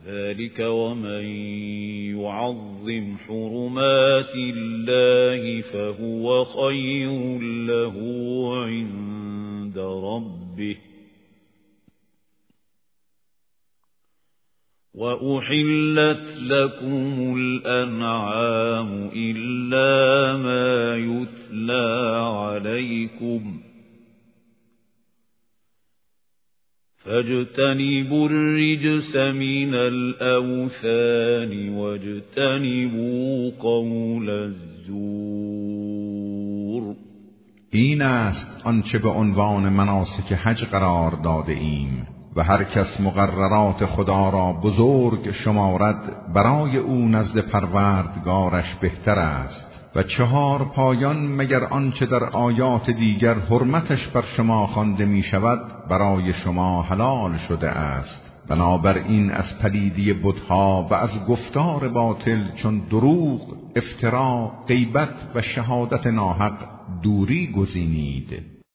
ذلك ومن يعظم حرمات الله فهو خير له عند ربه وأحلت لكم الأنعام إلا ما يتلى عليكم فاجتنبوا الرجس من الأوثان واجتنبوا قول الزور. این است آنچه به عنوان مناسک حج قرار داده ایم و هر کس مقررات خدا را بزرگ شمارد برای او نزد پروردگارش بهتر است و 4 پایان مگر آنچه در آیات دیگر حرمتش بر شما خوانده می شود برای شما حلال شده است. بنابراین از پلیدی بتها و از گفتار باطل چون دروغ، افترا، غیبت و شهادت ناحق دوری گزینید.